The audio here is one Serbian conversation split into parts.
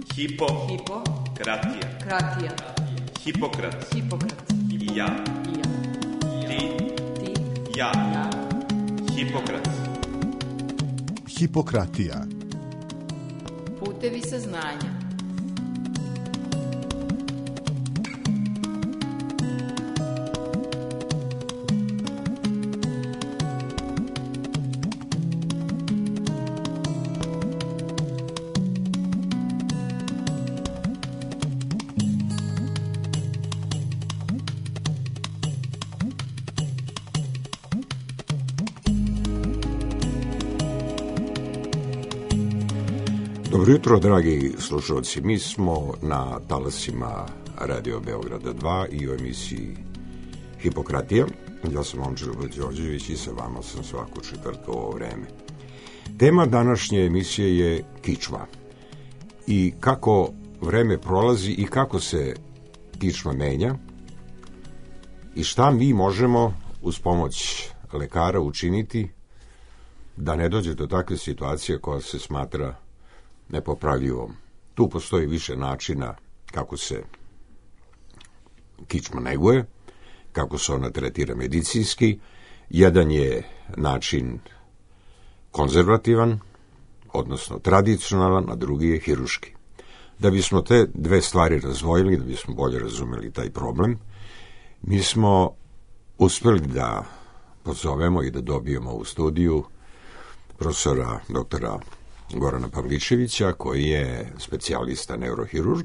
Hipokratija. Hipokrat. I ja. Ti. Ja. Hipokrat. Hipokratija. Putevi saznanja. Dobro jutro, dragi slušalci. Mi smo na talasima Radio Beograda 2 i u emisiji Hipokratija. Ja sam Momčilo Đorđević i sa vama sam svaku četvrtku u ovo vreme. Tema današnje emisije je kičma. I kako vreme prolazi i kako se kičma menja i šta mi možemo uz pomoć lekara učiniti da ne dođe do takve situacije koja se smatra nepopravljivom. Tu postoji više načina kako se kičma neguje, kako se ona tretira medicinski. Jedan je način konzervativan, odnosno tradicionalan, a drugi je hiruški. Da bismo te dve stvari razdvojili, da bismo bolje razumeli taj problem, mi smo uspeli da pozovemo i da dobijemo u studiju profesora doktora Gorana Pavličevića, koji je specijalista neurohirurg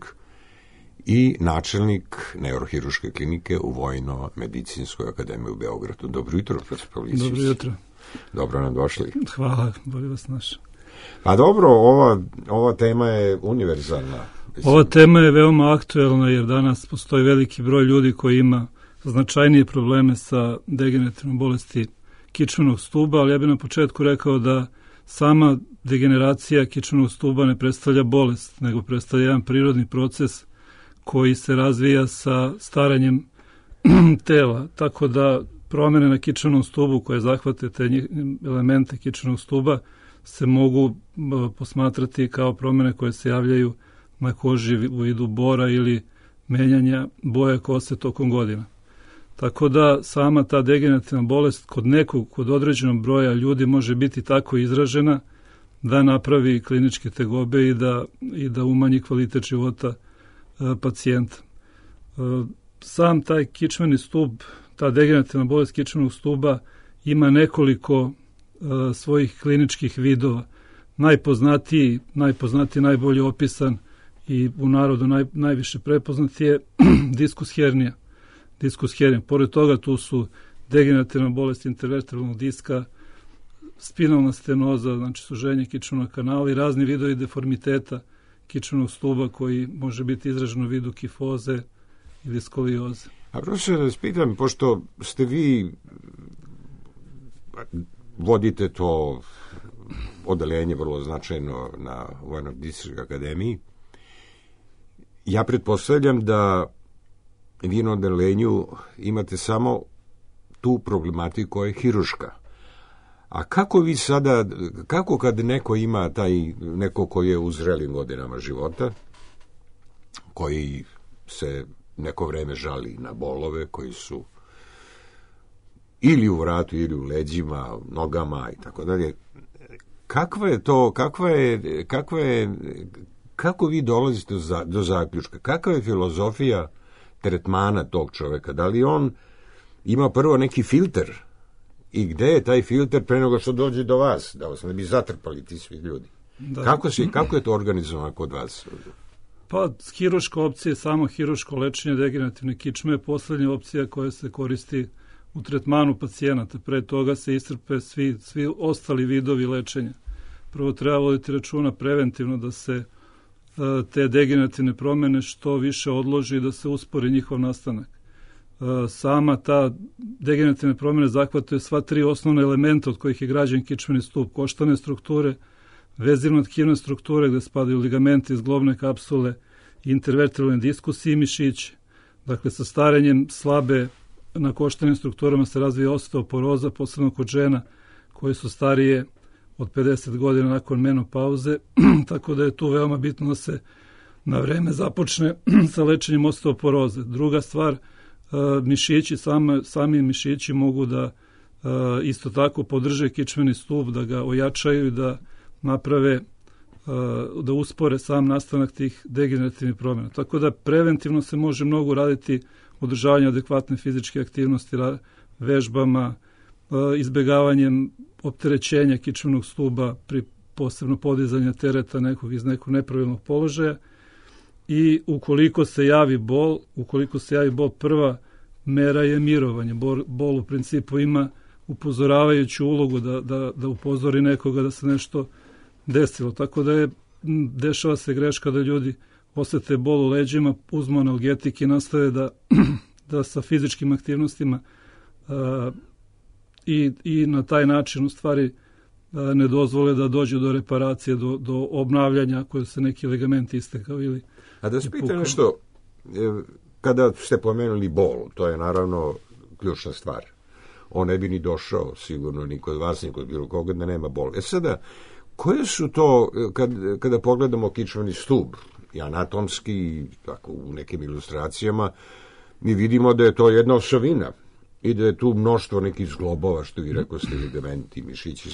i načelnik neurohiruške klinike u Vojno-medicinskoj akademiji u Beogradu. Dobro jutro, profesor Pavličević. Dobro jutro. Dobro nam došli. Hvala, bolje vas našao. Pa dobro, ova tema je univerzalna. Ova tema je veoma aktuelna jer danas postoji veliki broj ljudi koji ima značajnije probleme sa degenerativnom bolesti kičmenog stuba, ali ja bih na početku rekao da sama degeneracija kičmenog stuba ne predstavlja bolest, nego predstavlja jedan prirodni proces koji se razvija sa staranjem tela, tako da promene na kičmenom stubu koje zahvate te elemente kičmenog stuba se mogu posmatrati kao promene koje se javljaju na koži u vidu bora ili menjanja boje kose tokom godina. Tako da sama ta degenerativna bolest kod određenog broja ljudi može biti tako izražena da napravi kliničke tegobe i da umanji kvalitet života pacijenta. Sam taj kičmeni stub, ta degenerativna bolest kičmenog stuba ima nekoliko svojih kliničkih vidova. Najpoznatiji, najbolje opisan i u narodu najviše prepoznat je diskus hernija. Pored toga tu su degenerativna bolest intervertebralnog diska, spinalna stenoza, znači suženje kičmenog kanala i razni vidovi deformiteta kičmenog stuba koji može biti izražen u vidu kifoze ili skolioze. A profesor, da vas pitam, pošto ste vi vodite to odeljenje vrlo značajno na Vojno-medicinskoj akademiji, ja pretpostavljam da vi na odelenju imate samo tu problematiku koja je hiruška. A kako vi sada, kako kad neko ima neko koji je u zrelim godinama života, koji se neko vreme žali na bolove, koji su ili u vratu, ili u leđima, nogama i tako dalje, kako vi dolazite do zaključka? Kakva je filozofija tretmana tog čoveka? Da li on ima prvo neki filter i gde je taj filter pre nego što dođe do vas, da vas ne bi zatrpali ti svi ljudi? Da. Kako je to organizovano kod vas? Pa hiruška opcija, samo hiruško lečenje degenerativne kičme je poslednja opcija koja se koristi u tretmanu pacijenata. Pre toga se iscrpe svi ostali vidovi lečenja. Prvo treba voditi računa preventivno da se te degenerativne promene što više odloži i da se uspori njihov nastanak. Sama ta degenerativne promene zahvataju sva tri osnovne elementa od kojih je građen kičmeni stub: koštane strukture, vezivno-tkivne strukture gde spadaju ligamenti, zglobne kapsule, intervertebralni diskusi i mišići. Dakle, sa starenjem slabe na koštanim strukturama se razvija osteoporoza, posebno kod žena koje su starije od 50 godina nakon menopauze, tako da je tu veoma bitno da se na vreme započne sa lečenjem osteoporoze. Druga stvar, mišići, sami mišići mogu da isto tako podrže kičmeni stub, da ga ojačaju i da naprave, da uspore sam nastanak tih degenerativnih promjena. Tako da preventivno se može mnogo raditi održavanje adekvatne fizičke aktivnosti, vežbama, izbjegavanjem opterećenja kičmenog stuba pri posebno podizanja tereta iz nekog nepravilnog položaja. I ukoliko se javi bol, prva mera je mirovanje. Bol u principu ima upozoravajuću ulogu da upozori nekoga da se nešto desilo. Tako da dešava se greška da ljudi osete bol u leđima, uzmu analgetik i nastave da sa fizičkim aktivnostima i na taj način u stvari ne dozvole da dođe do reparacije, do obnavljanja ako se neki ligament istekao ili... A da se pita nešto, kada ste pomenuli bol, to je naravno ključna stvar. On ne bi ni došao sigurno ni kod vas, ni kod bilo koga da nema bol. Sada, koje su to, kada pogledamo kičmeni stub i anatomski, tako u nekim ilustracijama, mi vidimo da je to jedna osovina i da je tu mnoštvo nekih zglobova, što vi rekao ste, ligamenti, mišići.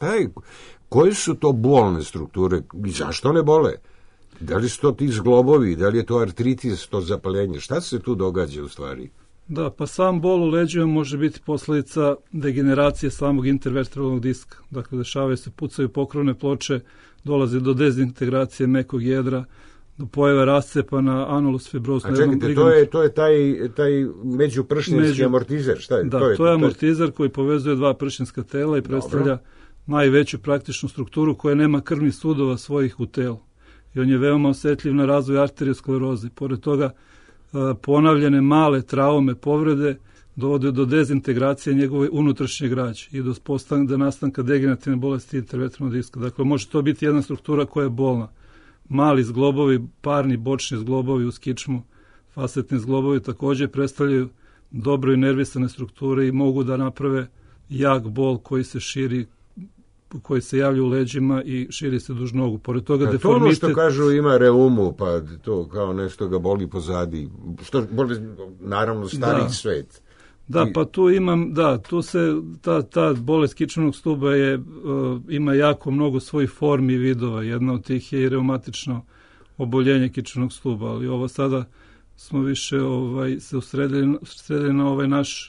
Koje su to bolne strukture i zašto ne bole? Da li su to ti zglobovi, da li je to artritis, to zapaljenje? Šta se tu događa u stvari? Da, pa sam bol u leđima može biti posljedica degeneracije samog intervertebralnog diska. Dakle, dešavaju se, pucaju pokrovne ploče, dolazi do dezintegracije mekog jedra, do pojave rascepa na anulus fibrosus. A čekajte, to je taj međupršinski amortizer, šta je? Da, to je amortizer koji povezuje dva pršinska tela i predstavlja najveću praktičnu strukturu koja nema krvnih sudova svojih u telu. I on je veoma osjetljiv na razvoj arterioskleroze. Pored toga, ponavljene male traume, povrede dovode do dezintegracije njegove unutrašnje građe i do nastanka degenerativne bolesti intervertebralnog diska. Dakle, može to biti jedna struktura koja je bolna. Mali zglobovi, parni bočni zglobovi uz kičmu, fasetni zglobovi također predstavljaju dobro inervisane strukture i mogu da naprave jak bol koji se širi, koji se javlja u leđima i širi se duž nogu. Pored toga deformitet... To ono što kažu ima reumu, pa to kao nešto ga boli pozadi. Što boli, naravno, stariji svet. Da, pa tu imam, tu se, ta bolest kičmenog stuba ima jako mnogo svojih formi i vidova. Jedna od tih je i reumatično oboljenje kičmenog stuba, ali ovo sada smo više se usredili na ovaj naš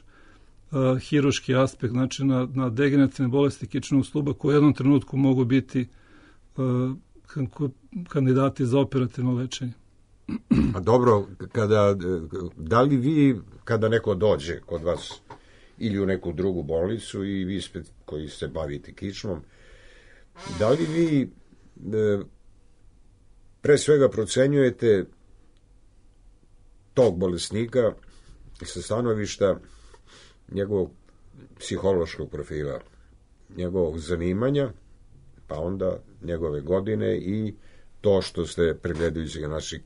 hiruški aspekt, znači na degenerativne bolesti kičmenog stuba koji u jednom trenutku mogu biti kandidati za operativno lečenje. A dobro, da li vi, kada neko dođe kod vas ili u neku drugu bolnicu i vi koji se bavite kičmom, da li vi pre svega procenjujete tog bolesnika sa stanovišta njegovog psihološkog profila, njegovog zanimanja, pa onda njegove godine i to što ste pregledajući ga naši.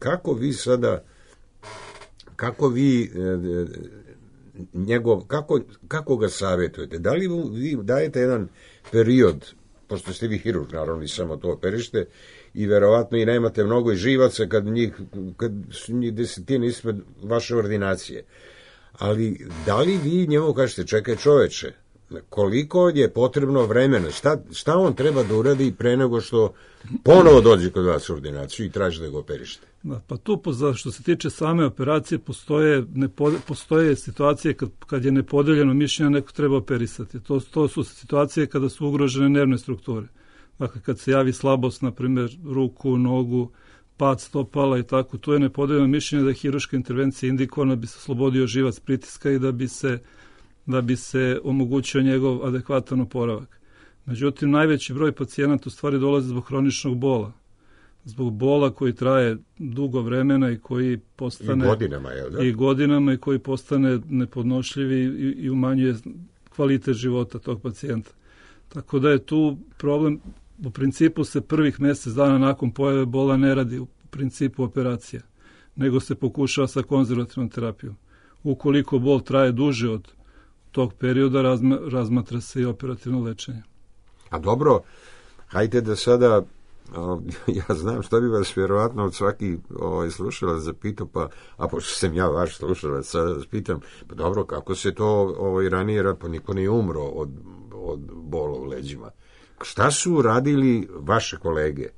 Kako ga savjetujete? Da li vi dajete jedan period, pošto ste vi hirurg, naravno i samo to operište, i verovatno i nemate mnogo i živaca kad su njih desetine ispred vaše ordinacije. Ali da li vi njemu kažete, čekaj čoveče, koliko je potrebno vremena, šta on treba da uradi pre nego što ponovo dođe kod vas u ordinaciju i traži da ga operište? Da, pa tu što se tiče same operacije postoje situacije kad je nepodeljeno mišljenje neko treba operisati. To su situacije kada su ugrožene nervne strukture. Dakle, kad se javi slabost, na primjer, ruku, nogu, pad stopala i tako, tu je nepodeljeno mišljenje da je hiruška intervencija indikovana da bi se oslobodio živac pritiska i da bi se omogućio njegov adekvatan oporavak. Međutim, najveći broj pacijenata u stvari dolazi zbog hroničnog bola. Zbog bola koji traje dugo vremena i koji postane... I godinama i koji postane nepodnošljivi i umanjuje kvalitet života tog pacijenta. Tako da je tu problem, u principu se prvih mjesec dana nakon pojave bola ne radi u principu operacija, nego se pokušava sa konzervativnom terapijom. Ukoliko bol traje duže od tog perioda, razmatra se i operativno lečenje. A dobro, hajde da sada Ja znam što bi vas vjerovatno od svaki slušalac zapitao, a pošto sam ja vaš slušalac, sada vas pitam, pa dobro, kako se to ranije, pa niko nije umro od bola u leđima. Šta su radili vaše kolege?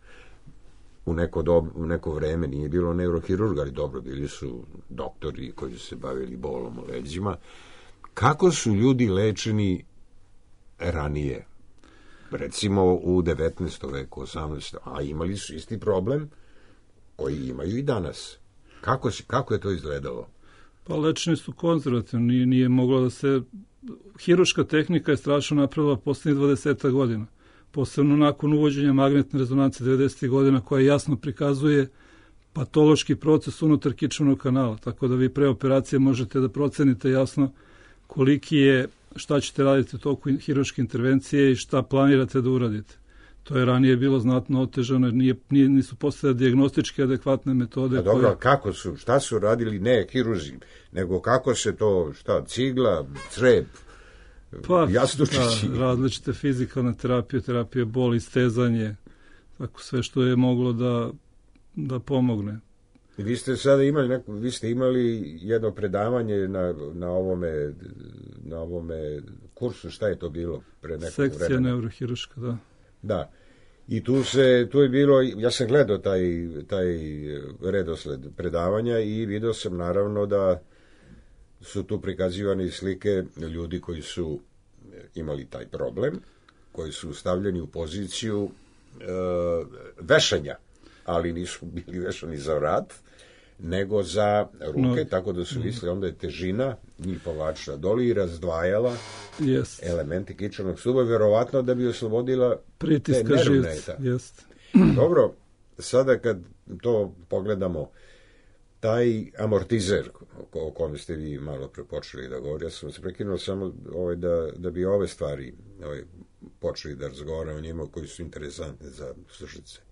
U neko vreme nije bilo neurohirurga, ali dobro, bili su doktori koji su se bavili bolom u leđima. Kako su ljudi lečeni ranije? Recimo u 19. veku, 18. A imali su isti problem koji imaju i danas. Kako je to izgledalo? Pa lečeni su konzervativni, nije moglo da se... Hiruška tehnika je strašno napravila posljednjih 20 godina. Posebno nakon uvođenja magnetne rezonance 90. godina, koja jasno prikazuje patološki proces unutar kičmenog kanala. Tako da vi pre operacije možete da procenite jasno koliki je, šta ćete raditi u toku hiruške intervencije i šta planirate da uradite. To je ranije bilo znatno otežano, nisu postojale dijagnostičke adekvatne metode. A dobro, šta su radili ne hiruzi, nego kako se to, cigla, crep, jastučići? Različite fizikalne terapije boli, stezanje, tako sve što je moglo da pomogne. I vi ste sada imali jedno predavanje na ovome kursu, šta je to bilo pre nekog vremena? Sekcija neurohiruška, da. Da. I tu je bilo, ja sam gledao taj redosled predavanja i vidio sam naravno da su tu prikazivane slike ljudi koji su imali taj problem, koji su stavljeni u poziciju vešanja, ali nisu bili vešani za vrat, nego za ruke, tako da su mislili, onda je težina njih povlačila doli i razdvajala elemente kičanog stuba, verovatno da bi oslobodila pritiska živca. Dobro, sada kad to pogledamo, taj amortizer o kome ste vi malo prepočeli da govori, ja sam se prekinuo samo da bi ove stvari počeli da razgovaramo o njima koji su interesantne za slušalice.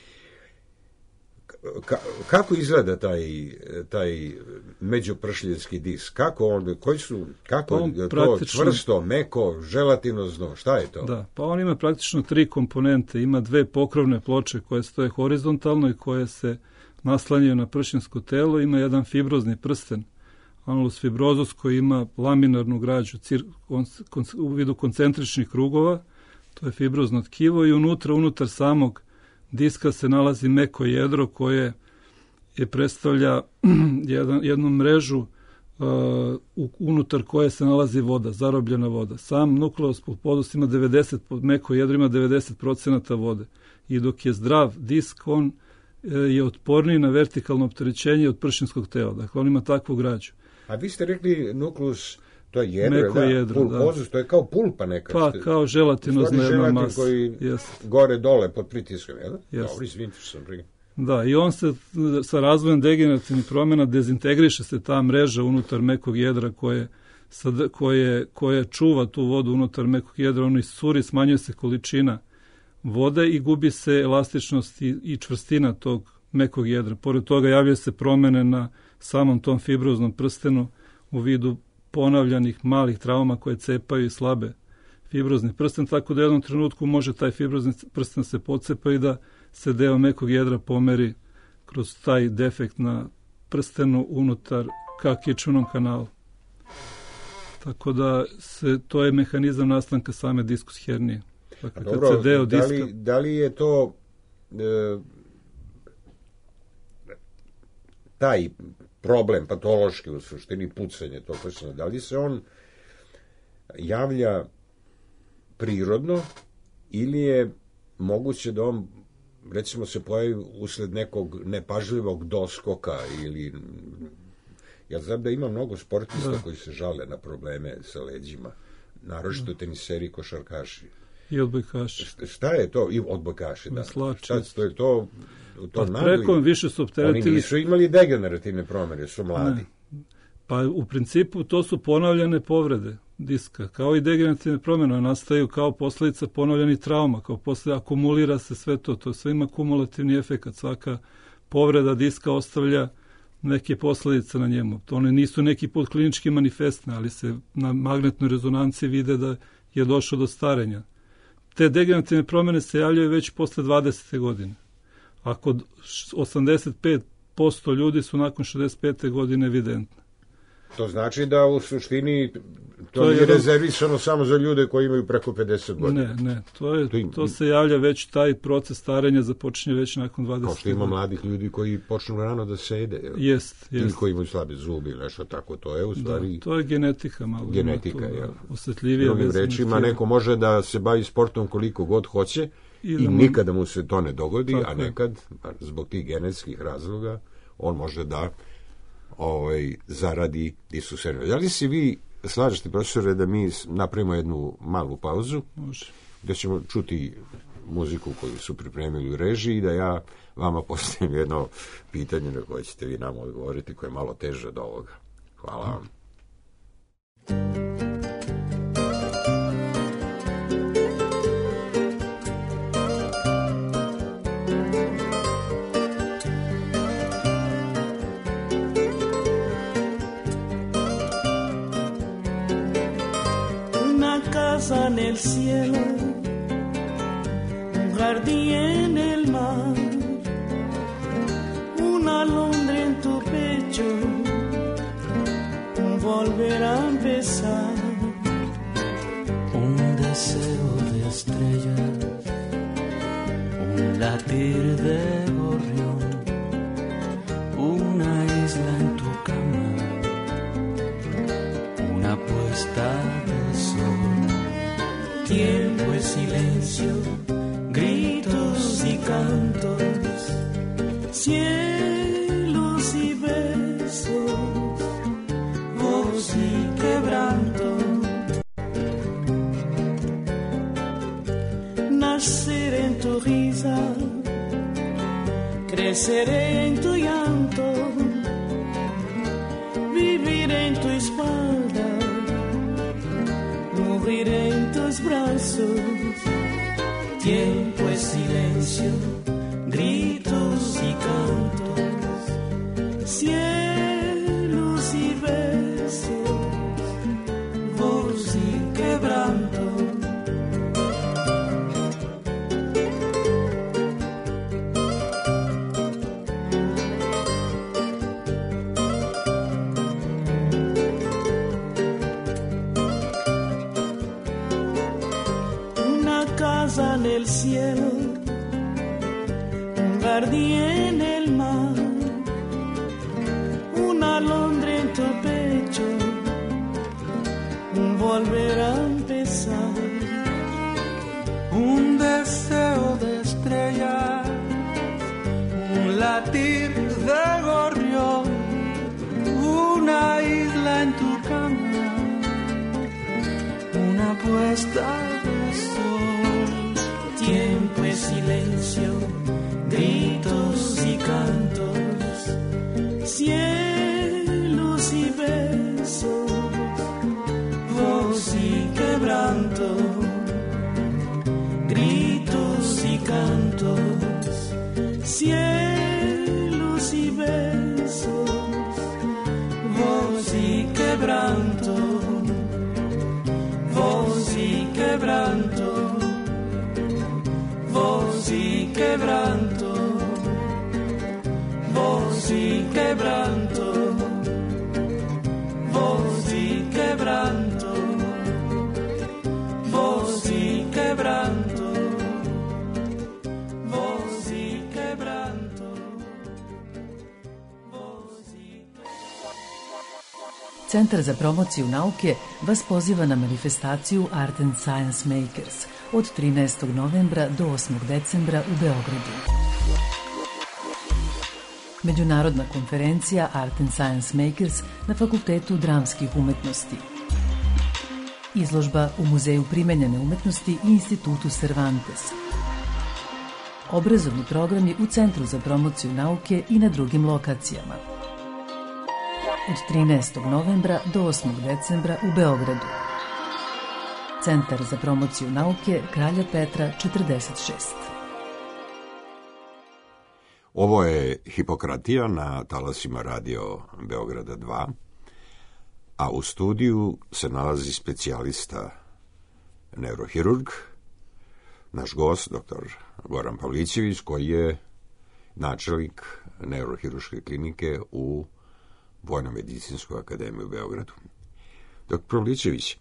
Kako izgleda taj međupršljenski disk? Kako je to čvrsto, meko, želatinozno? Šta je to? Da, pa on ima praktično 3 komponente. Ima 2 pokrovne ploče koje stoje horizontalno i koje se naslanjaju na pršljensko telo. Ima jedan fibrozni prsten, annulus fibrosus, koji ima laminarnu građu u vidu koncentričnih krugova. To je fibrozno tkivo i unutar samog diska se nalazi meko jedro koje predstavlja jednu mrežu unutar koje se nalazi voda, zarobljena voda. Sam nukleus pulposus ima meko jedro ima 90% vode. I dok je zdrav disk, on je otporniji na vertikalno opterećenje od pršinskog tela. Dakle, on ima takvu građu. A vi ste rekli nukleus, to je jedro, pulposus, to je kao pulpa neka. Pa, kao želatinozna jedna masa. Koji gore dole pod pritiskom, jel? Dobro, izvinite što sam prije. Da, i on se sa razvojem degenerativnih promjena dezintegriše se ta mreža unutar mekog jedra koje čuva tu vodu unutar mekog jedra, ono iscuri, smanjuje se količina vode i gubi se elastičnost i čvrstina tog mekog jedra. Pored toga javljaju se promjene na samom tom fibroznom prstenu u vidu ponavljanih malih trauma koje cepaju i slabe fibrozni prsten, tako da u jednom trenutku može taj fibrozni prsten se pocepa i da se deo mekog jedra pomeri kroz taj defekt na prstenu unutar ka kičmenom kanalu. Tako da to je mehanizam nastanka same diskus hernije. Dakle, dobro, da li je to taj problem patološki u suštini pucanje tog prstena, da li se on javlja prirodno ili je moguće da on recimo se pojavi usled nekog nepažljivog doskoka ili... Ja znam da ima mnogo sportista koji se žale na probleme sa leđima, naročito teniseri i košarkaši. I odbojkaši. Šta je to? I odbojkaši, da. Šta je to? Prekom više su opteretili... Oni nisu imali degenerativne promjene, su mladi. Ne. Pa u principu to su ponavljane povrede diska, kao i degenerativne promjene nastaju kao posljedica ponavljanih trauma, kao akumulira se sve to sve ima kumulativni efekat, svaka povreda diska ostavlja neke posljedice na njemu. One nisu neki podklinički manifestne, ali se na magnetnoj rezonanciji vide da je došlo do starenja te degenerativne promjene se javljaju već posle 20. godine. A kod 85% ljudi su nakon 65. godine evidentne. To znači da u suštini to nije rezervisano samo za ljude koji imaju preko 50 godina. Ne, to se javlja već, taj proces starenja započinje već nakon 20 godina. Kao što ima mladih ljudi koji počnu rano da sede. Jest. Ili koji imaju slabe zubi ili nešto tako, to je u stvari... Da, to je genetika malo. Genetika, je. Osjetljivija. Drugim rečima, neko može da se bavi sportom koliko god hoće i nikada mu se to ne dogodi, a nekad, zbog tih genetskih razloga, on može da zaradi isusenu. Da li si vi slažete, profesore, da mi napravimo jednu malu pauzu? Može. Da ćemo čuti muziku koju su pripremili u režiji i da ja vama postavim jedno pitanje na koje ćete vi nama odgovoriti, koje je malo teže od ovoga. Hvala vam. En el cielo, un jardín en el mar, una alondra en tu pecho, un volver a empezar, un deseo de estrellas, un latir de gorrión, una isla en tu cama, una puesta de sol. Tiempo es silencio, gritos y cantos, cielos y besos, voz y quebranto. Nacer en tu risa, crecer en tu llanto, vivir en tu espalda, morir en tus brazos. Tiempo es silencio, gritos y cantos, cielos y besos, voz y quebranto. En el cielo, un jardín en el mar, una alondra en tu pecho, un volver a empezar, un deseo de estrella, un latir de gorrión, una isla en tu cama, una puesta de sol. Tiempo es silencio, gritos y cantos, cielos y besos, voz y quebranto. Gritos y cantos, cielos y besos, voz y quebranto, voz y quebranto. Voz y quebranto, voz y quebranto, voz y quebranto, voz y quebranto, voz y quebranto, voz y Centar za promociju nauke vas poziva na manifestaciju Art and Science Makers od 13. novembra do 8. decembra u Beogradu. Međunarodna konferencija Art and Science Makers na Fakultetu dramskih umetnosti. Izložba u Muzeju primenjene umetnosti i Institutu Cervantes. Obrazovni programi u Centru za promociju nauke i na drugim lokacijama. Od 13. novembra do 8. decembra u Beogradu. Centar za promociju nauke Kralja Petra 46. Ovo je Hipokratija na talasima Radio Beograda 2, a u studiju se nalazi specijalista neurohirurg, naš gost, dr. Goran Pavlićević, koji je načelnik neurohiruške klinike u Vojno-medicinskoj akademiji u Beogradu. Dr. Pavlićević,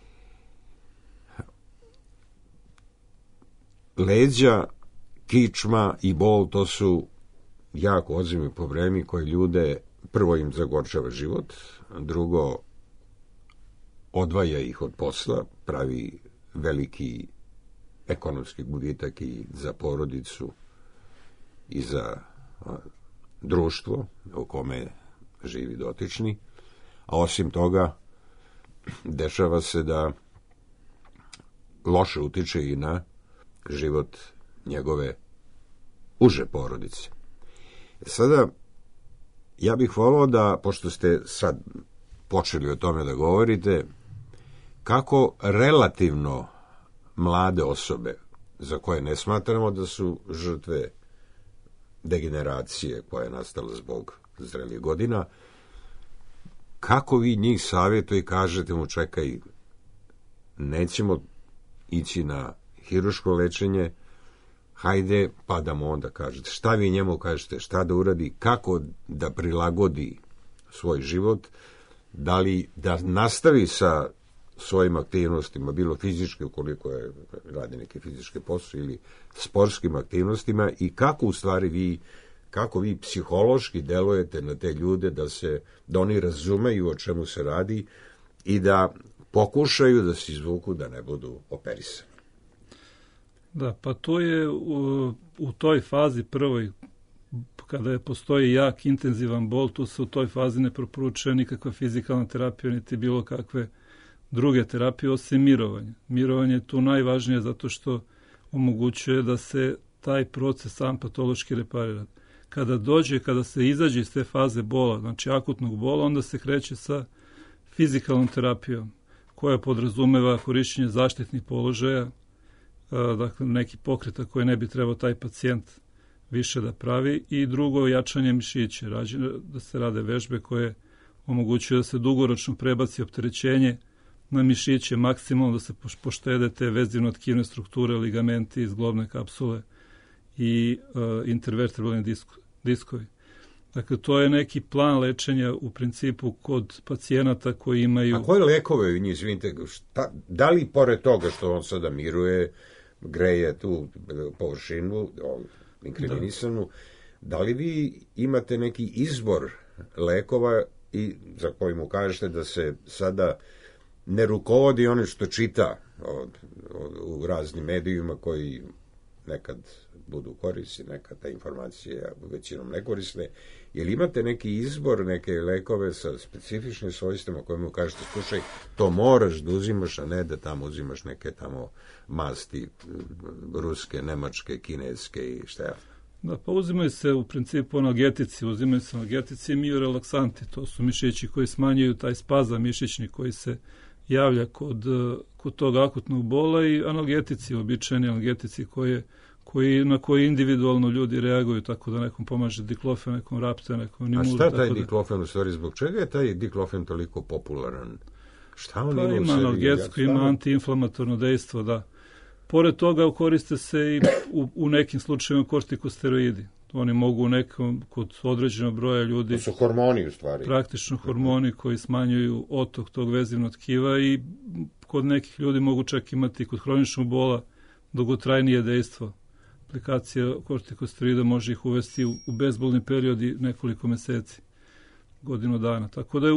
leđa, kičma i bol, to su jako ozbiljni problemi koji ljude, prvo im zagorčava život, drugo odvaja ih od posla, pravi veliki ekonomski gubitak i za porodicu i za društvo u kome živi dotični, a osim toga dešava se da loše utiče i na život njegove uže porodice. Sada, ja bih volao da, pošto ste sad počeli o tome da govorite, kako relativno mlade osobe, za koje ne smatramo da su žrtve degeneracije koja je nastala zbog zrelih godina, kako vi njih savjetujete i kažete mu, čekaj, nećemo ići na hiruško lečenje, hajde, pa da mu onda kažete. Šta vi njemu kažete, šta da uradi, kako da prilagodi svoj život, da li da nastavi sa svojim aktivnostima, bilo fizičke, ukoliko je radi neke fizičke poslove, ili sportskim aktivnostima, i kako u stvari kako vi psihološki delujete na te ljude da oni razumeju o čemu se radi i da pokušaju da se izvuku da ne budu operisani. Da, pa to je u toj fazi prvoj, kada postoji jak, intenzivan bol, tu se u toj fazi ne preporučuje nikakva fizikalna terapija, niti bilo kakve druge terapije, osim mirovanja. Mirovanje je tu najvažnije zato što omogućuje da se taj proces sam patološki reparira. Kada se izađe iz te faze bola, znači akutnog bola, onda se kreće sa fizikalnom terapijom, koja podrazumeva korišćenje zaštitnih položaja, dakle neki pokreta koje ne bi trebao taj pacijent više da pravi, i drugo, jačanje mišića, da se rade vežbe koje omogućuju da se dugoročno prebaci opterećenje na mišiće, maksimalno da se poštede te vezivno-tkivne strukture, ligamenti, zglobne kapsule i intervertebralni diskovi. Dakle, to je neki plan lečenja u principu kod pacijenata koji imaju... A koje lekove njih, izvinite, da li pored toga što on sada miruje, greje tu površinu, inkriminanisanu, da li vi imate neki izbor lekova i za koji mu kažete da se sada ne rukovodi ono što čita u raznim medijima koji nekad budu korisni, nekad te informacije većinom ne korisne. Jel imate neki izbor, neke lekove sa specifičnim svojstvima koje mu kažete, slušaj, to moraš da uzimaš, a ne da tamo uzimaš neke tamo masti ruske, nemačke, kineske i šta ja? Da, pa uzimaju se u principu analgetici i miorelaksanti. To su mišići koji smanjuju taj spazam mišićni koji se javlja kod tog akutnog bola, i analgetici, običajni analgetici na koji individualno ljudi reaguju, tako da nekom pomaže diklofen, nekom rapte, nekom nimur. A šta taj diklofen u stvari, zbog čega je taj diklofen toliko popularan? Šta on ima analgetsko, ima antiinflamatorno dejstvo, da. Pored toga koriste se i u nekim slučajevima kortikosteroidi. Oni mogu kod određenog broja ljudi... To su hormoni u stvari. Praktično hormoni koji smanjuju otok tog vezivnog tkiva, i kod nekih ljudi mogu čak imati kod hroničnog bola dugotrajnije dejstvo. Aplikacija kortikosteroida može ih uvesti u bezbolni periodi nekoliko meseci, godinu dana. Tako da je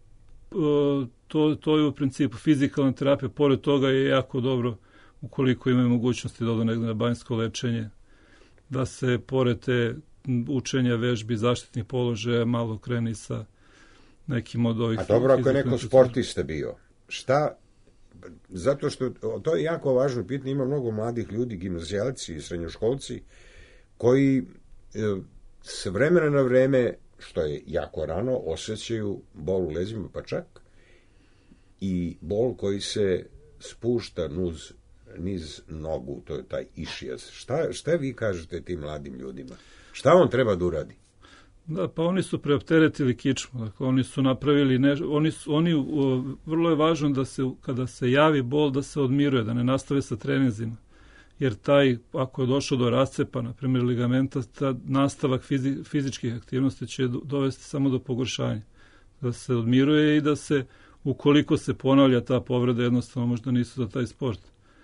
to je u principu fizikalna terapija. Pored toga je jako dobro, ukoliko imaju mogućnosti da odu negdje na banjsko lečenje, da se pored te učenja vežbi zaštitnih položaja malo kreni sa nekim od ovih... A dobro, ako je neko sportista bio, šta? Zato što to je jako važno pitanje, ima mnogo mladih ljudi, gimnazijalci i srednjoškolci, koji s vremena na vreme, što je jako rano, osjećaju bol u leđima, pa čak i bol koji se spušta niz nogu, to je taj išijas. Šta vi kažete tim mladim ljudima? Šta on treba da uradi? Da, pa oni su preopteretili kičmu, dakle oni su napravili vrlo je važno da se, kada se javi bol, da se odmiruje, da ne nastave sa treninzima. jer taj, ako je došao do rascepa, na primjer ligamenta, nastavak fizičkih aktivnosti će dovesti samo do pogoršanja. Da se odmiruje i da se, ukoliko se ponavlja ta povreda, jednostavno možda nisu za taj sport.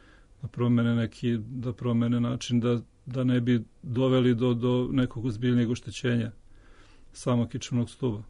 Da promene način da ne bi doveli do nekog ozbiljnijeg oštećenja samog kičmenog stuba.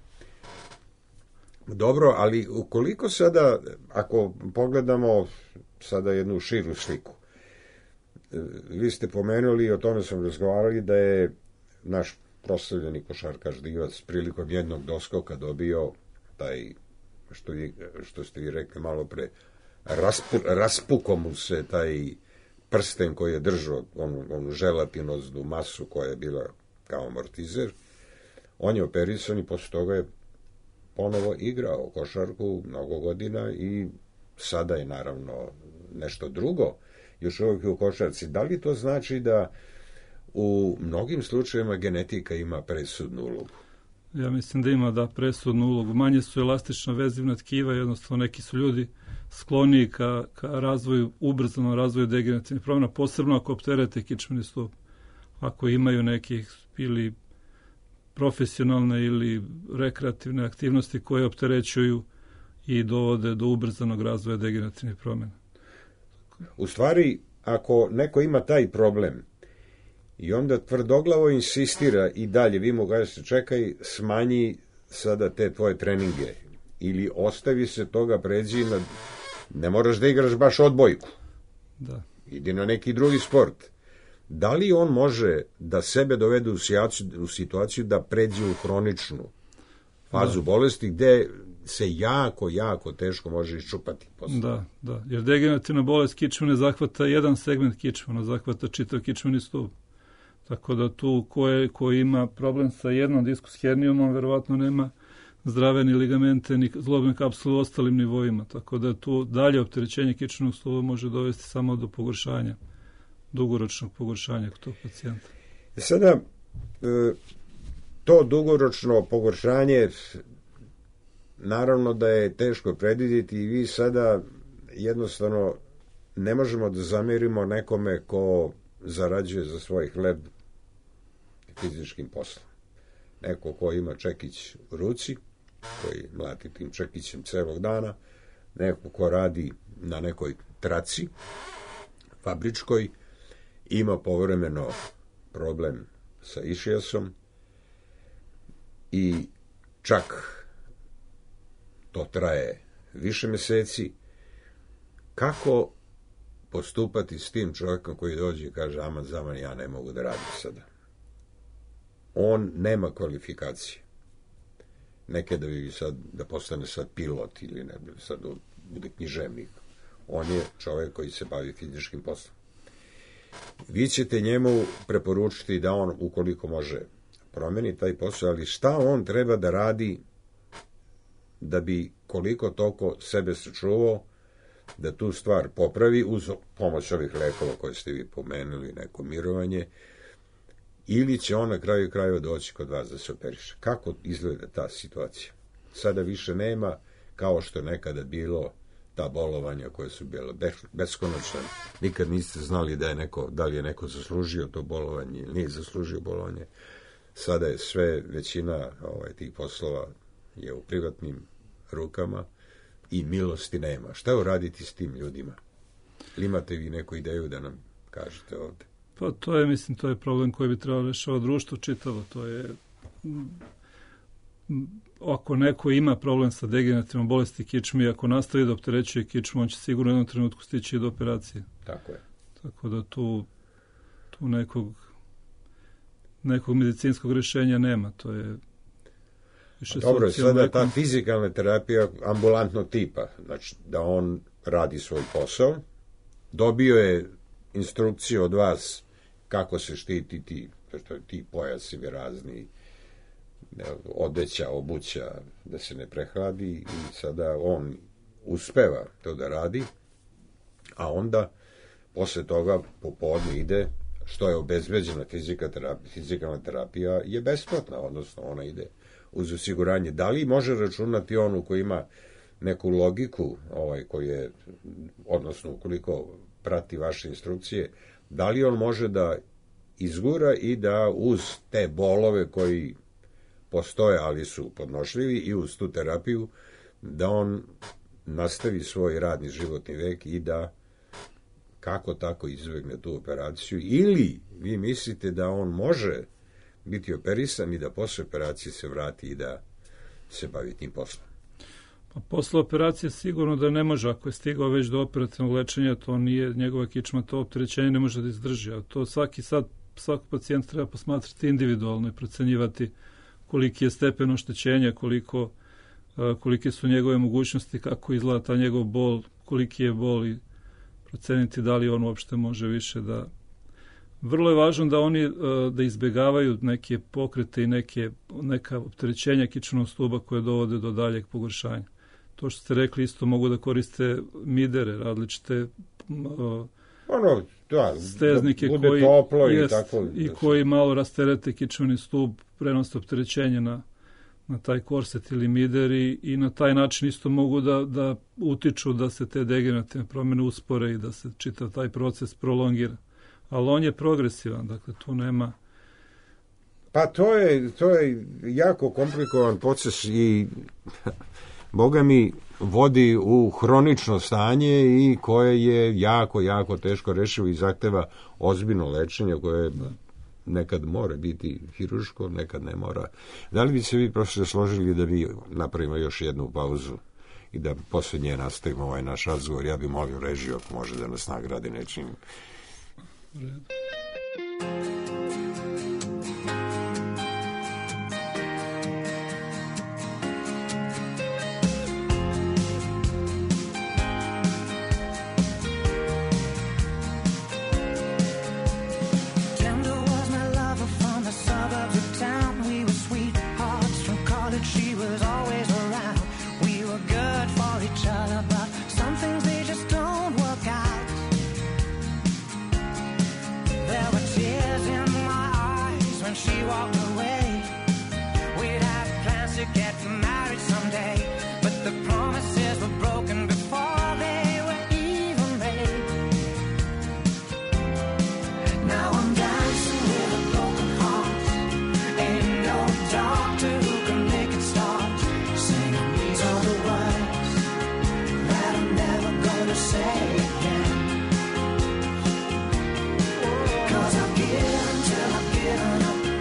Dobro, ali ukoliko sada, ako pogledamo sada jednu širu sliku, vi ste pomenuli, o tome smo razgovarali, da je naš proslavljeni košarkaš Divac prilikom jednog doskoka dobio taj, što ste vi rekli malo pre, raspukao mu se taj prsten koji je držao onu želatinoznu masu koja je bila kao amortizer. On je operisan i posle toga je ponovo igrao košarku mnogo godina i sada je naravno nešto drugo, još uvijek u košarci. Da li to znači da u mnogim slučajevima genetika ima presudnu ulogu? Ja mislim da ima presudnu ulogu. Manje su elastična vezivna tkiva, jednostavno neki su ljudi skloniji ka razvoju, ubrzanom razvoju degenerativnih promjena, posebno ako opterete kičmeni stup. Ako imaju nekih ili profesionalne ili rekreativne aktivnosti koje opterećuju i dovode do ubrzanog razvoja degenerativnih promjena. U stvari, ako neko ima taj problem i onda tvrdoglavo insistira i dalje, vi mu kažete, čekaj, smanji sada te tvoje treninge ili ostavi se toga, pređi na, ne moraš da igraš baš odbojku. Da. Idi na neki drugi sport. Da li on može da sebe dovede u situaciju da pređe u hroničnu fazu bolesti gde se jako teško može iščupati posle? Da. Jer degenerativna bolest kičmene zahvata jedan segment kičmena, zahvata čitav kičmeni stup. Tako da tu ko ima problem sa jednom diskus hernijom, on verovatno nema zdrave ni ligamente, ni zglobne kapsule u ostalim nivoima. Tako da tu dalje opterećenje kičmenog stuba može dovesti samo do pogoršanja, dugoročnog pogoršanja kod tog pacijenta. Sada, to dugoročno pogoršanje, naravno da je teško predvidjeti i vi sada jednostavno ne možemo da zamerimo nekome ko zarađuje za svoj hleb fizičkim poslom. Neko ko ima čekić u ruci, koji mlati tim čekićem celog dana, neko ko radi na nekoj traci fabričkoj, ima povremeno problem sa išijasom i čak to traje više meseci. Kako postupati s tim čovjekom koji dođe i kaže, aman zaman, ja ne mogu da radim sada? On nema kvalifikacije. Neke da bi da postane sad pilot ili ne, sad bude književnik. On je čovjek koji se bavi fizičkim poslom. Vi ćete njemu preporučiti da on, ukoliko može, promeni taj posao, ali šta on treba da radi da bi koliko toliko sebe sačuvao, da tu stvar popravi uz pomoć ovih lekova koje ste vi pomenuli, neko mirovanje, ili će on na kraju krajeva doći kod vas da se operiše? Kako izgleda ta situacija? Sada više nema, kao što je nekada bilo, ta bolovanja koja su bila beskonačna. Nikad niste znali da li je neko zaslužio to bolovanje ili nije zaslužio bolovanje. Sada je većina tih poslova je u privatnim rukama i milosti nema. Šta uraditi s tim ljudima? Ili imate vi neku ideju da nam kažete ovde? Pa to je problem koji bi trebalo rešavati društvo čitavo. To je, ako neko ima problem sa degenerativnom bolesti kičme i ako nastavi da opterećuje kičmu, on će sigurno u jednom trenutku stići i do operacije. Tako je. Tako da tu nekog medicinskog rješenja nema. To je više dobro, sada ta fizikalna terapija ambulantnog tipa, znači da on radi svoj posao, dobio je instrukciju od vas kako se štititi, ti pojasivi razni, odeća, obuća, da se ne prehladi, i sada on uspeva to da radi, a onda posle toga popodne ide, što je obezbeđena fizikalna terapija je besplatna, odnosno ona ide uz osiguranje. Da li može računati on koji ima neku logiku, koji je, odnosno ukoliko prati vaše instrukcije, da li on može da izgura i da uz te bolove koji postoje, ali su podnošljivi, i uz tu terapiju, da on nastavi svoj radni životni vek i da kako tako izbegne tu operaciju, ili vi mislite da on može biti operisan i da posle operacije se vrati i da se bavi tim poslom? Pa posle operacije sigurno da ne može, ako je stigao već do operativnog lečenja, to nije njegova kičma, to opterećenje ne može da izdrži, a to svaki pacijent treba posmatrati individualno i procenjivati koliki je stepen oštećenja, kolike su njegove mogućnosti, kako izgleda ta njegov bol, koliki je bol i proceniti da li on uopšte može više da... Vrlo je važno da oni da izbjegavaju neke pokrete i neka opterećenja kičmenog stuba koje dovode do daljeg pogoršanja. To što ste rekli, isto mogu da koriste midere, različite steznike da bude toplo i tako. I koji malo rasterete kičmeni stub, prenose opterećenje na taj korset ili mider i na taj način isto mogu da utiču da se te degenerativne promjene uspore i da se čitav taj proces prolongira. Ali on je progresivan, dakle tu nema... Pa to je jako komplikovan proces i Boga mi vodi u hronično stanje i koje je jako, jako teško rešivo i zahteva ozbiljno lečenje koje nekad mora biti hirurško, nekad ne mora. Da li bi se vi, profesor, složili da mi napravimo još jednu pauzu i da posle nje nastavimo ovaj naš razgovor? Ja bih molio režiju ako može da nas nagradi nečim.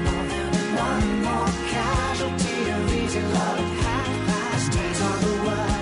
One more casualty of easy love, half-past days on the way.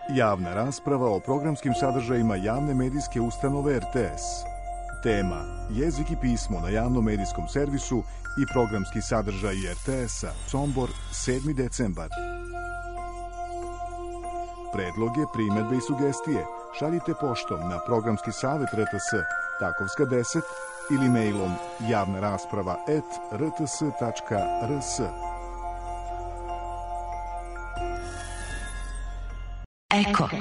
Javna rasprava o programskim sadržajima javne medijske ustanove RTS. Tema: jezik i pismo na javnom medijskom servisu i programski sadržaj RTS-a. Sombor, 7. decembar. Predloge, primedbe i sugestije šaljite poštom na programski savet RTS, Takovska 10 ili mailom javnarasprava@rts.rs. Eko.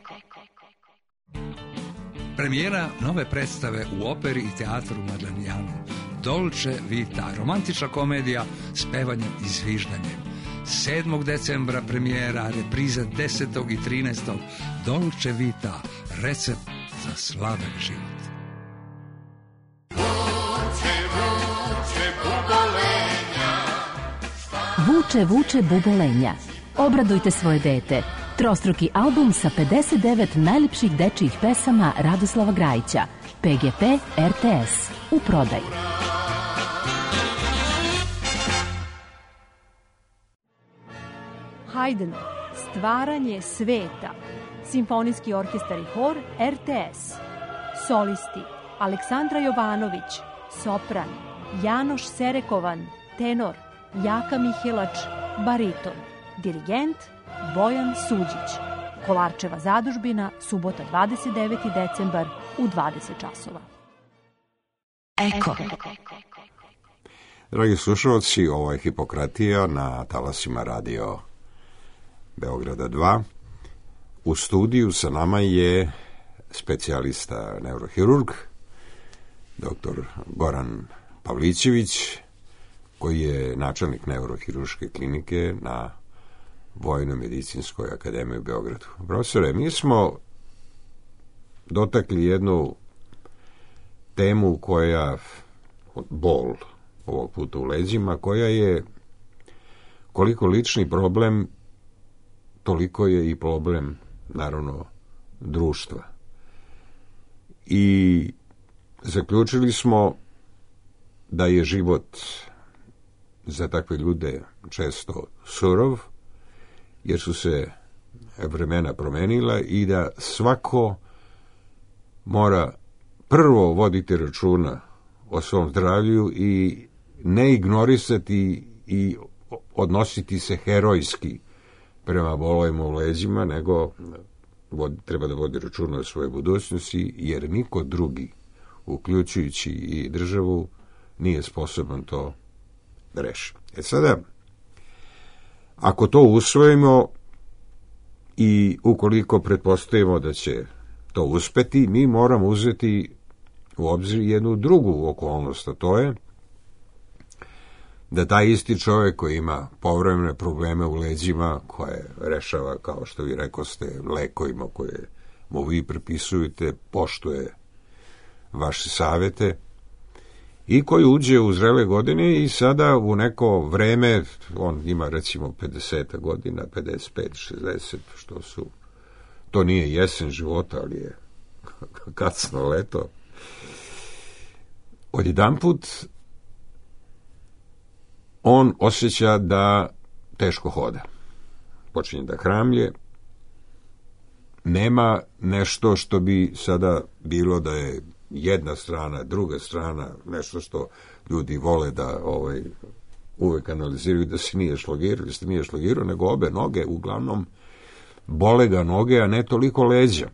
Premijera nove predstave u operi i teatru Madlenijane. Dolce Vita, romantična komedija s pevanjem i zviždanjem. 7. decembra premijera, repriza 10. i 13. Dolce Vita, recept za sladak život. Vuče, vuče bubolenja. Obradujte svoje dete. Trostruki album sa 59 najljepših dečijih pesama Radoslava Grajića. PGP RTS. U prodaju. Haydn, Stvaranje sveta. Simfonijski orkestar i hor RTS. Solisti: Aleksandra Jovanović, sopran; Janoš Serekovan, tenor; Jaka Mihelač, bariton; dirigent Bojan Suđić. Kolarčeva zadužbina, subota 29. decembar u 20 časova. Eko. Dragi slušalci, ovo je Hipokratija na talasima radio Beograda 2. U studiju sa nama je specijalista neurohirurg, dr. Goran Pavlićević, koji je načelnik neurohirurške klinike na Vojno-medicinskoj akademiji u Beogradu. Profesore, mi smo dotakli jednu temu koja, bol ovog puta u leđima, koja je koliko lični problem, toliko je i problem, naravno, društva. I zaključili smo da je život za takve ljude često surov, jer su se vremena promenila i da svako mora prvo voditi računa o svom zdravlju i ne ignorisati i odnositi se herojski prema bolovima u leđima, nego treba da vodi računa o svojoj budućnosti, jer niko drugi, uključujući i državu, nije sposoban to da reši. Sada, ako to usvojimo i ukoliko pretpostavimo da će to uspeti, mi moramo uzeti u obzir jednu drugu okolnost, a to je da taj isti čovjek koji ima povremene probleme u leđima, koje rešava, kao što vi rekoste, lekovima koje mu vi prepisujete, poštuje vaše savete, i koji uđe u zrele godine i sada u neko vreme, on ima recimo 50 godina, 55, 60, što su, to nije jesen života, ali je kasno leto, odjedanput on osjeća da teško hoda. Počinje da hramlje, nema nešto što bi sada bilo da je jedna strana, druga strana, nešto što ljudi vole da uvek analiziraju, da se nije šlogirao, nego obe noge, uglavnom bole ga noge, a ne toliko leđa.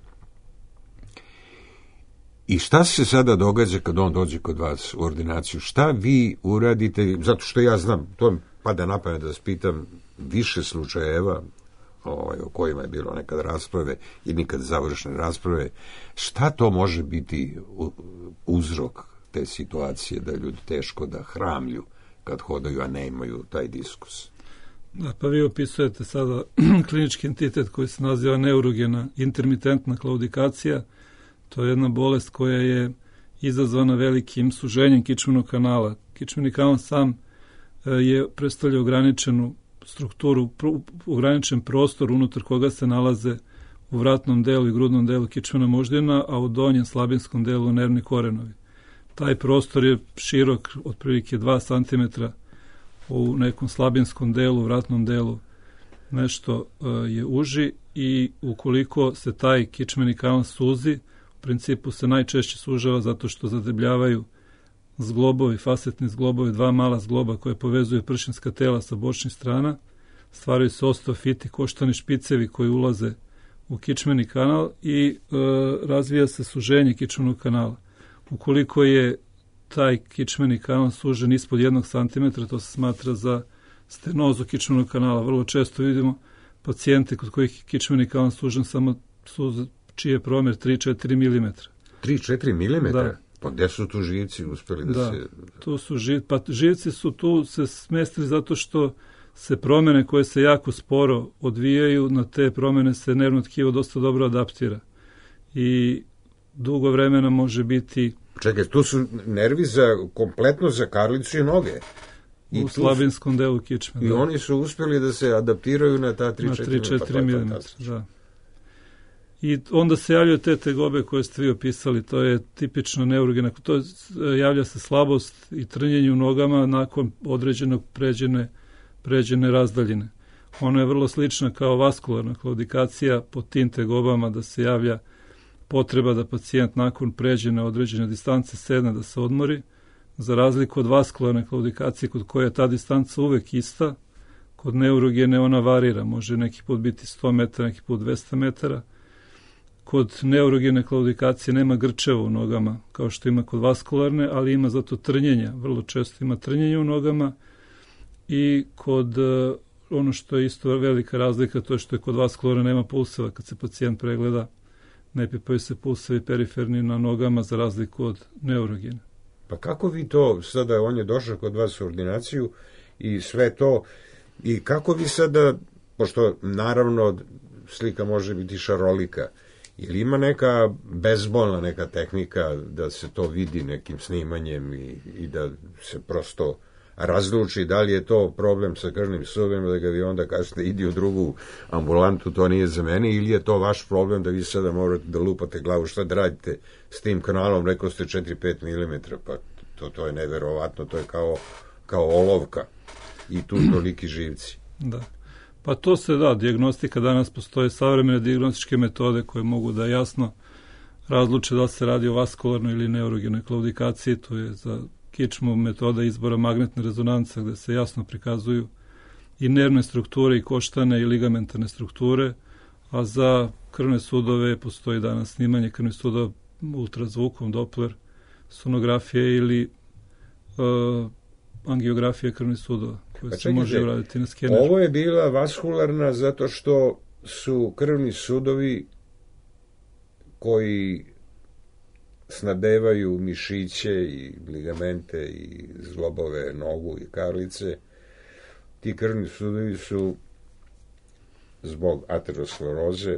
I šta se sada događa kad on dođe kod vas u ordinaciju? Šta vi uradite? Zato što ja znam, to mi pada na pamet da vas pitam, više slučajeva o kojima je bilo nekad rasprave i nikad završene rasprave. Šta to može biti uzrok te situacije da ljudi teško da hramlju kad hodaju, a ne imaju taj diskus? Da, pa vi opisujete sada klinički entitet koji se naziva neurogena intermitentna klaudikacija. To je jedna bolest koja je izazvana velikim suženjem kičmenog kanala. Kičmeni kanal sam je predstavlja ograničenu strukturu, ograničen prostor unutar koga se nalaze u vratnom delu i grudnom delu kičmena moždina, a u donjem slabinskom delu nervni korenovi. Taj prostor je širok otprilike 2 cm u nekom slabinskom delu, vratnom delu nešto je uži i ukoliko se taj kičmeni kanal suzi, u principu se najčešće sužava zato što zadebljavaju zglobovi, fasetni zglobovi, dva mala zgloba koje povezuju pršinska tela sa bočnih strana, stvaraju se osteofiti, koštani špicevi koji ulaze u kičmeni kanal i razvija se suženje kičmenog kanala. Ukoliko je taj kičmeni kanal sužen ispod 1 cm, to se smatra za stenozu kičmenog kanala. Vrlo često vidimo pacijente kod kojih je kičmeni kanal sužen samo čiji je promjer 3-4 mm. 3-4 mm? Da. Pa gde su tu živci uspeli da se... Tu su živci su tu se smestili zato što se promjene koje se jako sporo odvijaju, na te promjene se nervno tkivo dosta dobro adaptira. I dugo vremena može biti... Čekaj, tu su nervi kompletno za karlicu i noge. U slabinskom delu kičme. I oni su uspjeli da se adaptiraju na ta 3-4 mm. Da. I onda se javljaju te tegobe koje ste vi opisali, to je tipično neurogena, to javlja se slabost i trnjenje u nogama nakon određenog pređene razdaljine. Ona je vrlo slična kao vaskularna klaudikacija pod tim tegobama, da se javlja potreba da pacijent nakon pređene određene distance sedne da se odmori, za razliku od vaskularne klaudikacije kod koje je ta distanca uvek ista, kod neurogene ona varira, može neki put biti 100 metara, neki put 200 metara. Kod neurogene klaudikacije nema grčeva u nogama, kao što ima kod vaskularne, ali ima zato trnjenja. Vrlo često ima trnjenja u nogama i kod ono što je isto velika razlika, to je što je kod vaskularne nema pulseva. Kad se pacijent pregleda, ne pipaju se pulsevi periferni na nogama za razliku od neurogene. Pa kako vi to, sada on je došao kod vas u ordinaciju i sve to, i kako vi sada, pošto naravno slika može biti šarolika, ili ima neka bezbolna neka tehnika da se to vidi nekim snimanjem i da se prosto razluči da li je to problem sa krvnim sudovima, da ga vi onda kažete idi u drugu ambulantu, to nije za mene, ili je to vaš problem da vi sada morate da lupate glavu, šta da radite s tim kanalom, rekao ste 4-5 mm, pa to je neverovatno, to je kao olovka i tu toliki živci. Da. Pa to se dijagnostika, danas postoje savremene dijagnostičke metode koje mogu da jasno razluče da se radi o vaskularnoj ili neurogenoj klaudikaciji, to je za kičmu metoda izbora magnetne rezonance gde se jasno prikazuju i nervne strukture i koštane i ligamentarne strukture, a za krvne sudove postoji danas snimanje krvnih sudova ultrazvukom, Doppler, sonografije ili angiografije krvnih sudova koje se može uraditi na skeneru. Ovo je bila vaskularna zato što su krvni sudovi koji snabdevaju mišiće i ligamente i zglobove nogu i karlice. Ti krvni sudovi su zbog ateroskleroze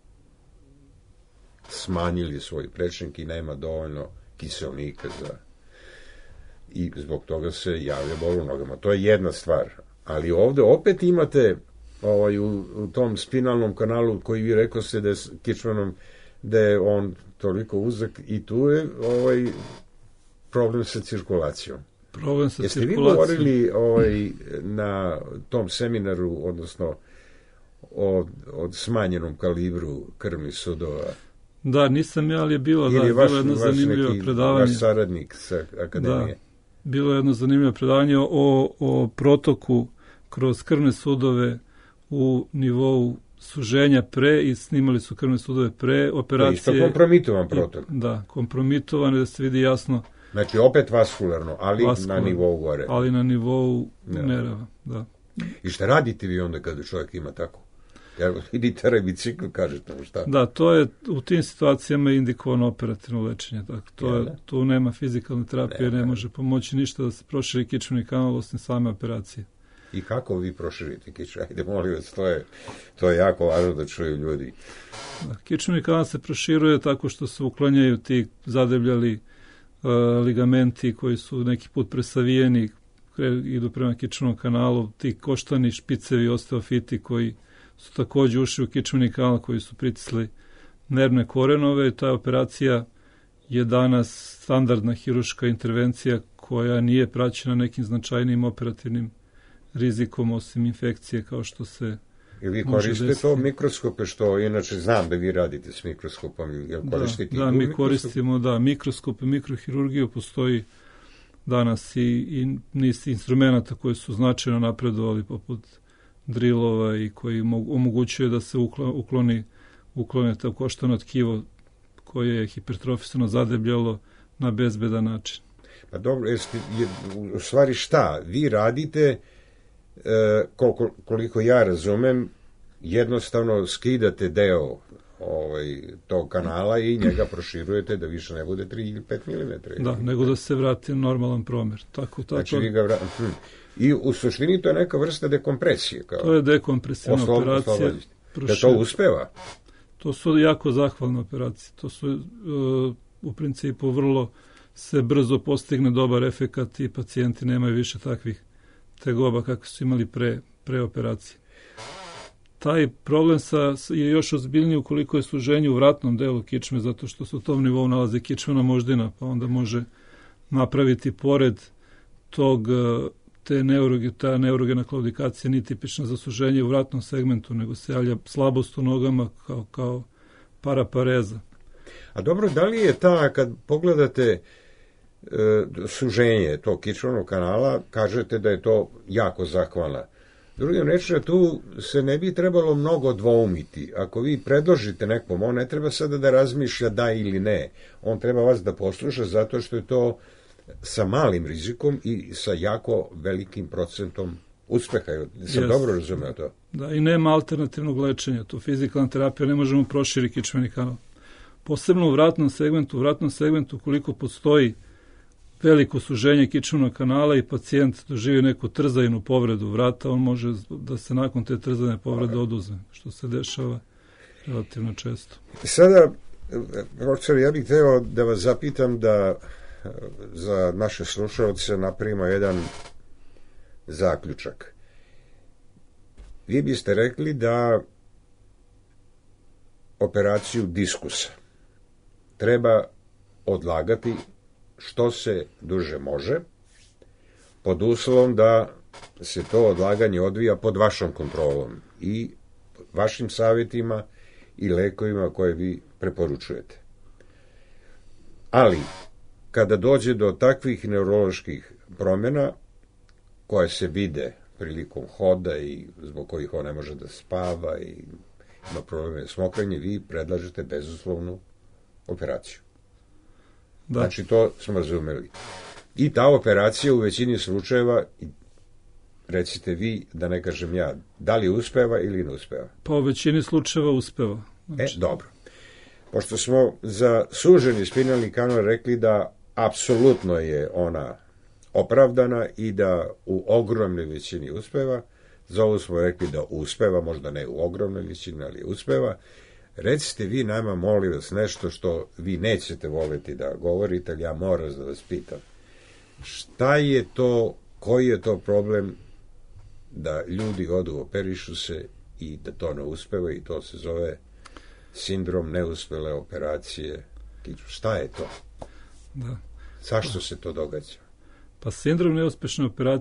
smanjili svoj prečnik i nema dovoljno kiselnika i zbog toga se javlja bol u nogama. To je jedna stvar. Ali ovde opet imate u tom spinalnom kanalu koji vi rekao ste da je kičmenom, da je on toliko uzak i tu je problem sa cirkulacijom. Jeste vi govorili na tom seminaru, odnosno od smanjenom kalibru krvnih sudova? Da, nisam ja, ali je bilo jedno zanimljivo predavanje. Vaš saradnik sa akademije. Da, bilo je jedno zanimljivo predavanje o protoku kroz krvne sudove u nivou suženja pre i snimali su krvne sudove pre operacije. To je isto kompromitovan protok. Da, kompromitovan da se vidi jasno. Znači opet vaskularno, ali na nivou gore. Ali na nivou nerava, da. I šta radite vi onda kada čovjek ima tako? Idite na bicikl, kažete mu šta? Da, to je u tim situacijama indikovano operativno lečenje. Tu nema fizikalne terapije, ne može pomoći ništa da se proširi kičmeni kanal osim same operacije. I kako vi proširite kičmeni? Ajde, molim vas, to je jako važno da čuju ljudi. Kičmeni kanal se proširuje tako što se uklanjaju ti zadebljali ligamenti koji su neki put presavijeni, idu prema kičmenom kanalu, ti koštani špicevi, osteofiti koji su također ušli u kičmeni kanal, koji su pritisli nervne korenove. Ta operacija je danas standardna hiruška intervencija koja nije praćena nekim značajnim operativnim rizikom osim infekcije kao što se I vi koristite to mikroskope, što inače znam da vi radite s mikroskopom. Jel koristite da, mi koristimo mikroskope, mikrohirurgiju, postoji danas i niz instrumenta koji su značajno napredovali, poput drilova i koji omogućuje da se uklone to koštano tkivo koje je hipertrofisano zadebljalo na bezbedan način. Pa dobro, u stvari šta? Vi radite, koliko ja razumem, jednostavno skidate deo tog kanala i njega proširujete da više ne bude 3 ili 5 mm. Da, nego da se vrati normalan promer. Znači vi ga I u suštini to je neka vrsta dekompresije. To je dekompresivna operacija. Da to uspeva? To su jako zahvalne operacije. To su u principu vrlo se brzo postigne dobar efekat i pacijenti nemaju više takvih tegoba kakve su imali pre operacije. Taj problem je još ozbiljniji ukoliko je suženje u vratnom delu kičme, zato što se u tom nivou nalazi kičmena moždina, pa onda može napraviti pored ta neurogena klaudikacija nije tipična za suženje u vratnom segmentu, nego se javlja slabost u nogama kao parapareza. A dobro, da li je kad pogledate suženje tog kičmenog kanala, kažete da je to jako zahvalna. Drugim rečima, tu se ne bi trebalo mnogo dvoumiti. Ako vi predložite nekom, on ne treba sada da razmišlja da ili ne. On treba vas da posluša zato što je to sa malim rizikom i sa jako velikim procentom uspeha. Sam dobro razumeo to? Da, i nema alternativnog lečenja. Tu fizikalna terapija ne možemo proširiti kičmeni kanal. Posebno u vratnom segmentu koliko postoji veliko suženje kičmenog kanala i pacijent doživi neku trzajnu povredu vrata, on može da se nakon te trzajne povrede oduzme, što se dešava relativno često. Sada, profesor, ja bih hteo da vas zapitam da za naše slušalce napravimo jedan zaključak. Vi biste rekli da operaciju diskusa treba odlagati što se duže može, pod uslovom da se to odlaganje odvija pod vašom kontrolom i vašim savjetima i lekovima koje vi preporučujete. Ali, kada dođe do takvih neuroloških promjena koje se vide prilikom hoda i zbog kojih on ne može da spava i ima probleme s mokrenjem, vi predlažete bezuslovnu operaciju. Da. Znači, to smo razumeli. I ta operacija u većini slučajeva, recite vi, da ne kažem ja, da li uspeva ili ne uspeva? Pa u većini slučajeva uspeva. Znači... Dobro. Pošto smo za suženi spinalni kanal rekli da apsolutno je ona opravdana i da u ogromnoj većini uspeva, za ovo smo rekli da uspeva, možda ne u ogromnoj većini, ali uspeva. Recite vi nama, molim vas, nešto što vi nećete voliti da govorite, ali ja moram da vas pitam. Šta je to, koji je to problem da ljudi odu, operišu se i da to ne uspeva i to se zove sindrom neuspele operacije? Šta je to? Da. Zašto se to događa? Pa sindrom neuspešne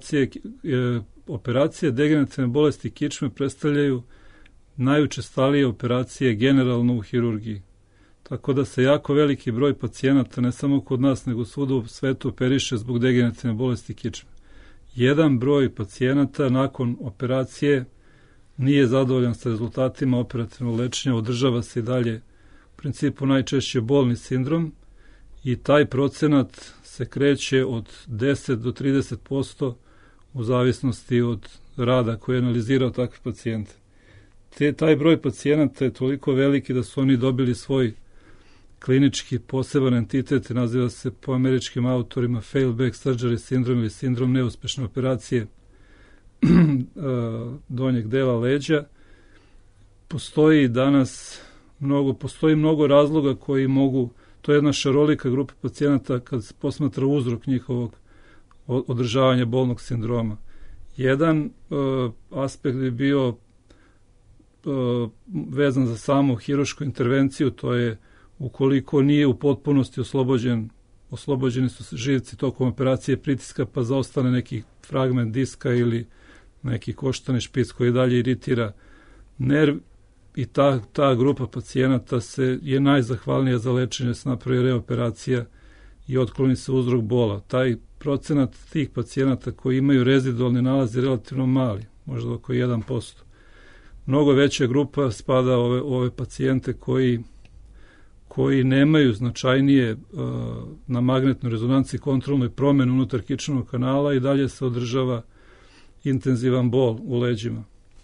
operacije degenerativne bolesti kičme predstavljaju najučestalije operacije generalno u hirurgiji. Tako da se jako veliki broj pacijenata, ne samo kod nas, nego svuda u svetu operiše zbog degenerativne bolesti kičme. Jedan broj pacijenata nakon operacije nije zadovoljan sa rezultatima operativnog lečenja, održava se i dalje u principu najčešće bolni sindrom i taj procenat se kreće od 10 do 30% u zavisnosti od rada koji je analizirao takve pacijente. Taj broj pacijenata je toliko veliki da su oni dobili svoj klinički poseban entitet, naziva se po američkim autorima failed back surgery syndrome ili sindrom neuspešne operacije donjeg dela leđa. Postoji mnogo razloga koji mogu, to je jedna šarolika grupa pacijenata kad se posmatra uzrok njihovog održavanja bolnog sindroma. Jedan aspekt bi bio vezan za samu hirušku intervenciju, to je ukoliko nije u potpunosti oslobođeni su živci tokom operacije pritiska, pa zaostane neki fragment diska ili neki koštani špic koji dalje iritira nerv i ta grupa pacijenata je najzahvalnija za lečenje, se napravi reoperacija i otkloni se uzrok bola. Taj procenat tih pacijenata koji imaju rezidualni nalaz je relativno mali, možda oko 1%. Mnogo veća grupa spada ove pacijente koji nemaju značajnije na magnetnoj rezonanci kontrolnoj promjenu unutar kičmenog kanala i dalje se održava intenzivan bol u leđima.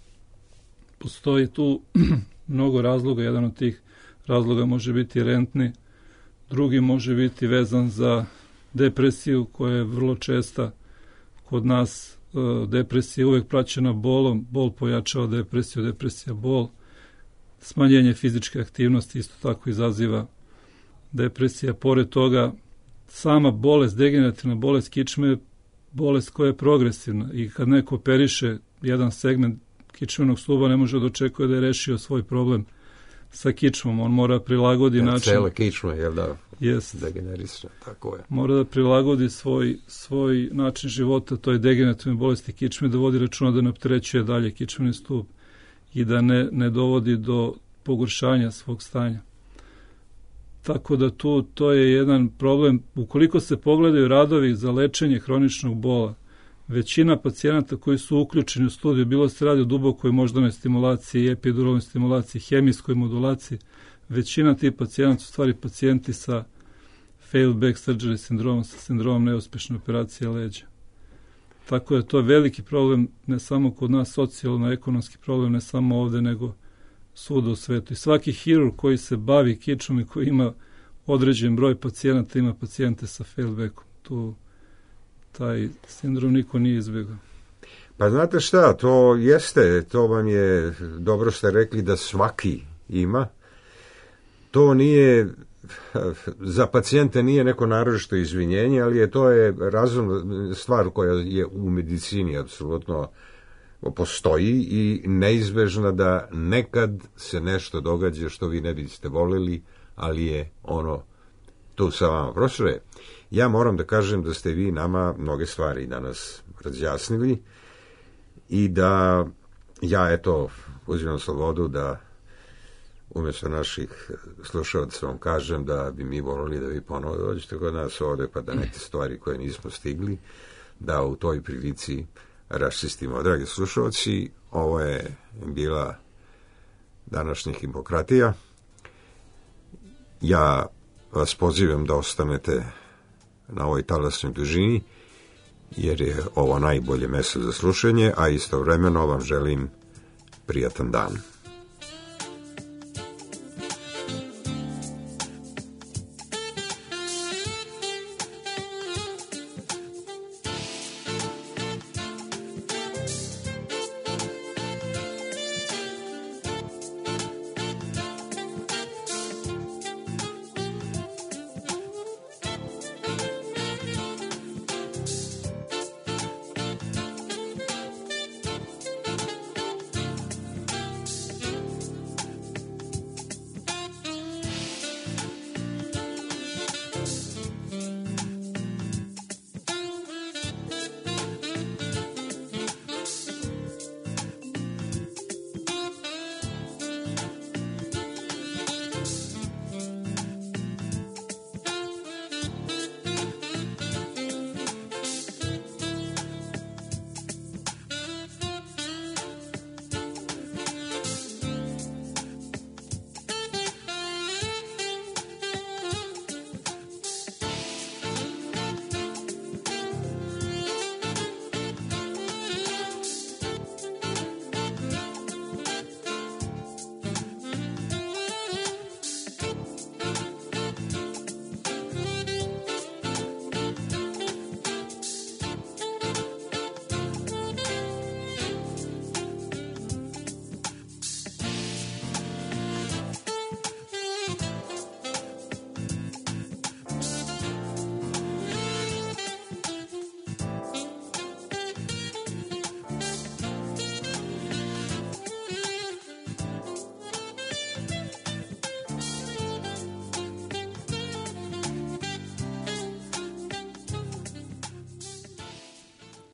Postoji tu mnogo razloga, jedan od tih razloga može biti rentni, drugi može biti vezan za depresiju koja je vrlo česta kod nas. Depresija je uvek praćena bolom, bol pojačava depresiju, depresija bol. Smanjenje fizičke aktivnosti isto tako izaziva depresija. Pored toga, sama bolest, degenerativna bolest kičme je bolest koja je progresivna i kad neko operiše jedan segment kičmenog stuba ne može da očekuje da je rešio svoj problem sa kičmom. On mora prilagodi način... Cela kičma, jel da? Jest. Degenerisana, tako je. Mora da prilagodi svoj način života toj degenerativnoj bolesti kičme, da vodi računa da ne opterećuje dalje kičmeni stub i da ne dovodi do pogoršanja svog stanja. Tako da to je jedan problem. Ukoliko se pogledaju radovi za lečenje hroničnog bola, većina pacijenata koji su uključeni u studiju, bilo se radi o dubokoj moždanoj stimulaciji, epiduralnoj stimulaciji, hemijskoj modulaciji, većina tih pacijenata su stvari pacijenti sa failed back surgery sindromom, sa sindromom neuspešne operacije leđa. Tako da to je veliki problem, ne samo kod nas, socijalno-ekonomski problem, ne samo ovde, nego svuda u svetu. I svaki hirurg koji se bavi kičmom i koji ima određen broj pacijenata, ima pacijente sa failed backom. Tu taj sindrom niko nije izbjegao. Pa znate šta, to jeste, to vam je, dobro ste rekli da svaki ima. To nije, za pacijente nije neko naročito izvinjenje, ali to je razumna stvar koja je u medicini apsolutno postoji i neizbežna da nekad se nešto događa što vi ne biste volili, ali je ono tu sa vama. Profesore, ja moram da kažem da ste vi nama mnoge stvari danas razjasnili i da ja, uzimam slobodu da umjesto naših slušalaca vam kažem da bi mi volili da vi ponovo dođete kod nas ovde, pa da neke stvari koje nismo stigli, da u toj prilici raščistimo. Dragi slušalci, ovo je bila današnja Hipokratija. Ja vas pozivam da ostanete na ovoj talasnoj dužini, jer je ovo najbolje mesto za slušanje, a istovremeno vam želim prijatan dan.